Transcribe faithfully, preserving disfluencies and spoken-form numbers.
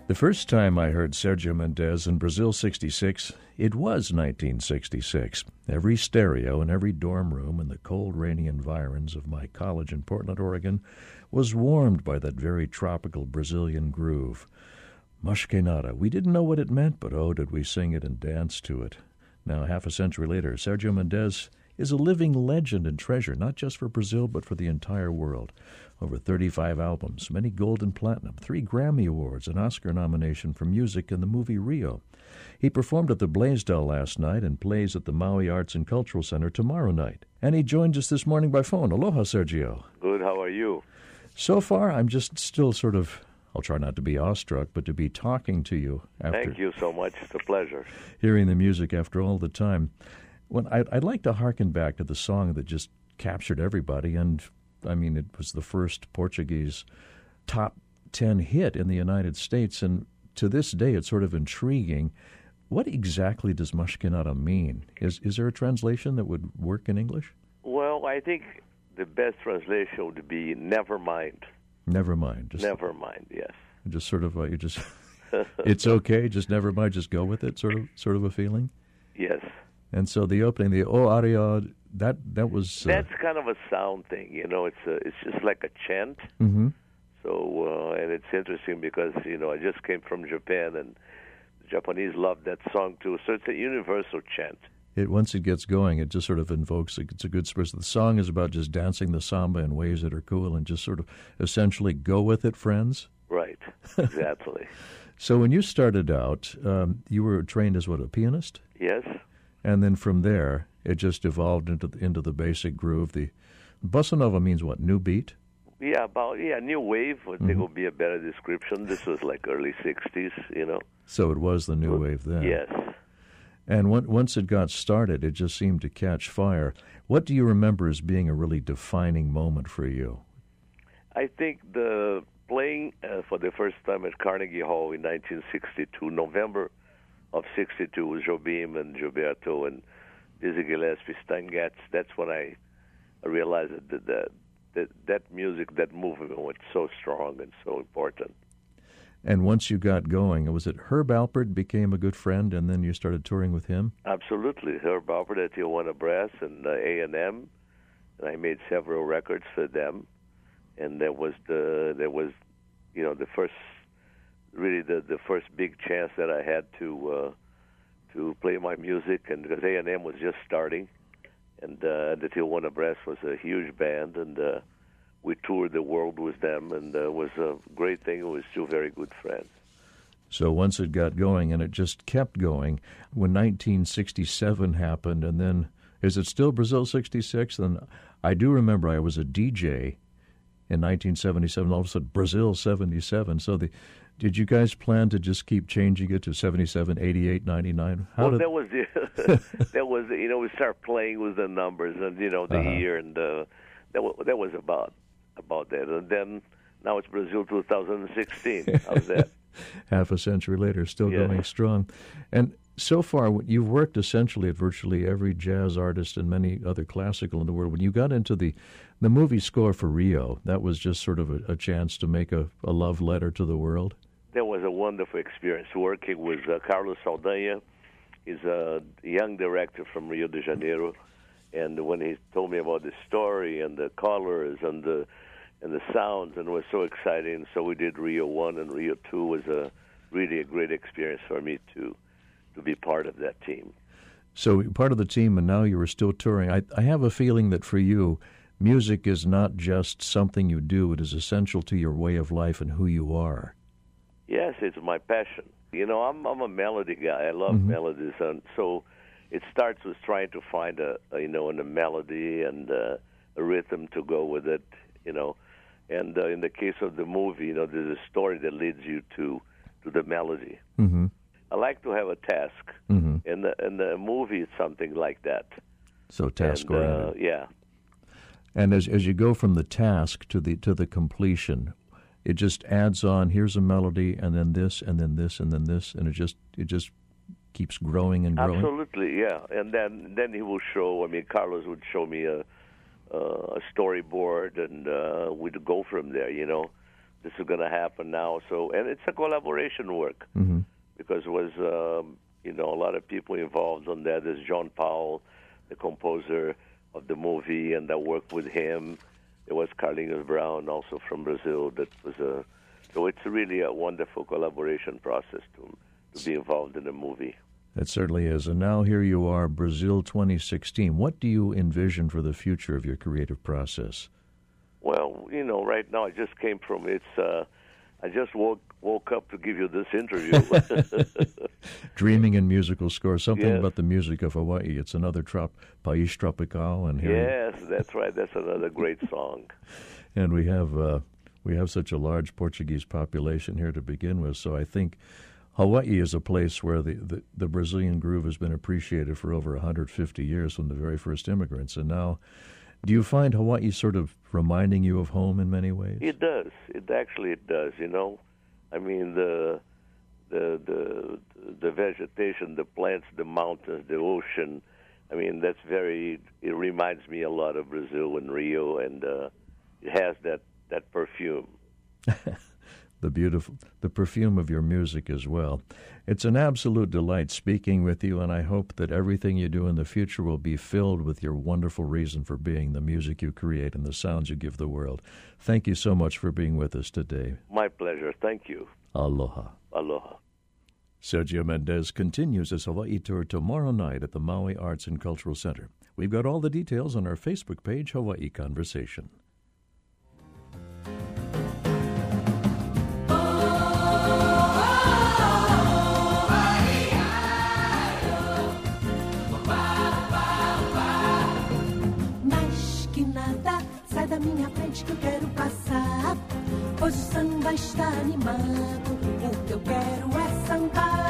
The first time I heard Sergio Mendes in Brazil sixty-six, it was nineteen sixty-six. Every stereo in every dorm room in the cold, rainy environs of my college in Portland, Oregon, was warmed by that very tropical Brazilian groove. Mas Que Nada. We didn't know what it meant, but oh, did we sing it and dance to it. Now, half a century later, Sergio Mendes is a living legend and treasure, not just for Brazil, but for the entire world. Over thirty-five albums, many gold and platinum, three Grammy Awards, an Oscar nomination for music in the movie Rio. He performed at the Blaisdell last night and plays at the Maui Arts and Cultural Center tomorrow night. And he joins us this morning by phone. Aloha, Sergio. Good, how are you? So far, I'm just still sort of, I'll try not to be awestruck, but to be talking to you after... Thank you so much. It's a pleasure. ...hearing the music after all the time. When I'd, I'd like to hearken back to the song that just captured everybody, and I mean, it was the first Portuguese top ten hit in the United States, and to this day it's sort of intriguing. What exactly does Mas Que Nada mean? Is is there a translation that would work in English? Well, I think the best translation would be never mind. Never mind. Just, never mind, yes. Just sort of, uh, you just, it's okay, just never mind, just go with it, sort of, sort of a feeling? Yes. And so the opening, the O Aria, that that was... Uh, That's kind of a sound thing, you know. It's a, it's just like a chant. Mm-hmm. So, uh, and it's interesting because, you know, I just came from Japan, and the Japanese love that song, too. So it's a universal chant. It Once it gets going, it just sort of invokes, it's a good spirit. The song is about just dancing the samba in ways that are cool and just sort of essentially go with it, friends. Right, exactly. So when you started out, um, you were trained as what, a pianist? Yes. And then from there, it just evolved into the, into the basic groove. The bossa nova means what? New beat? Yeah, about yeah, new wave. I Mm-hmm. think would be a better description. This was like early sixties, you know. So it was the new wave then. Yes. And when, once it got started, it just seemed to catch fire. What do you remember as being a really defining moment for you? I think the playing uh, for the first time at Carnegie Hall in nineteen sixty-two, November of sixty-two, with Jobim and Gilberto and Dizzy Gillespie, Stan Getz. That's when I realized that that, that that music, that movement was so strong and so important. And once you got going, was it Herb Alpert became a good friend, and then you started touring with him? Absolutely. Herb Alpert at Tijuana Brass and uh, A and M. And I made several records for them. And there was the there was, you know, the first, really the, the first big chance that I had to uh, to play my music, and because A and M was just starting, and uh, the Tijuana Brass was a huge band, and uh, we toured the world with them, and uh, it was a great thing. It was two very good friends. So once it got going, and it just kept going, when nineteen sixty-seven happened, and then, is it still Brazil sixty-six? And I do remember I was a D J in nineteen seventy-seven, all of a sudden Brazil seventy-seven. So the, did you guys plan to just keep changing it to seventy-seven, eighty-eight, ninety-nine? How well, did... that was the, that was the, you know, we start playing with the numbers and, you know, the uh-huh. year, and uh, that was, that was about about that. And then now it's Brazil two thousand sixteen. How's that? Half a century later, still yes. going strong. And so far, you've worked essentially at virtually every jazz artist and many other classical in the world. When you got into the, the movie score for Rio, that was just sort of a, a chance to make a, a love letter to the world? That was a wonderful experience working with uh, Carlos Saldanha. He's a young director from Rio de Janeiro. And when he told me about the story and the colors and the and the sounds, and it was so exciting. So we did Rio one, and Rio two was a really a great experience for me to to be part of that team. So part of the team, and now you were still touring. I, I have a feeling that for you, music is not just something you do. It is essential to your way of life and who you are. Yes, it's my passion. You know, I'm I'm a melody guy. I love Mm-hmm. melodies, and so it starts with trying to find a, a you know, a melody and uh, a rhythm to go with it. You know, and uh, in the case of the movie, you know, there's a story that leads you to to the melody. Mm-hmm. I like to have a task, mm-hmm. and the and the movie is something like that. So task and, oriented, uh, yeah. And as as you go from the task to the to the completion, it just adds on. Here's a melody, and then this, and then this, and then this, and it just it just keeps growing and growing. Absolutely, yeah. And then then he will show. I mean, Carlos would show me a uh, a storyboard, and uh, we'd go from there. You know, this is going to happen now. So, and it's a collaboration work Mm-hmm. because it was, um, you know, a lot of people involved on that. There's John Powell, the composer of the movie, and I worked with him. There was Carlinhos Brown, also from Brazil. That was a so it's really a wonderful collaboration process to to be involved in the movie. It certainly is. And now here you are, Brazil twenty sixteen. What do you envision for the future of your creative process? Well, you know, right now I just came from it's. Uh, I just woke woke up to give you this interview. Dreaming in musical score, something Yes. about the music of Hawaii. It's another trop, País Tropical, and here Yes, that's right. That's another great song. and we have uh, we have such a large Portuguese population here to begin with. So I think Hawaii is a place where the, the, the Brazilian groove has been appreciated for over one hundred fifty years from the very first immigrants, and now. Do you find Hawaii sort of reminding you of home in many ways? It does. It actually it does. You know, I mean the the the the vegetation, the plants, the mountains, the ocean. I mean that's very. It reminds me a lot of Brazil and Rio, and uh, it has that that perfume. The beautiful, the perfume of your music as well. It's an absolute delight speaking with you, and I hope that everything you do in the future will be filled with your wonderful reason for being, the music you create and the sounds you give the world. Thank you so much for being with us today. My pleasure. Thank you. Aloha. Aloha. Sergio Mendes continues his Hawaii tour tomorrow night at the Maui Arts and Cultural Center. We've got all the details on our Facebook page, Hawaii Conversation. Sai da minha frente que eu quero passar, pois o samba está animado. O que eu quero é sambar.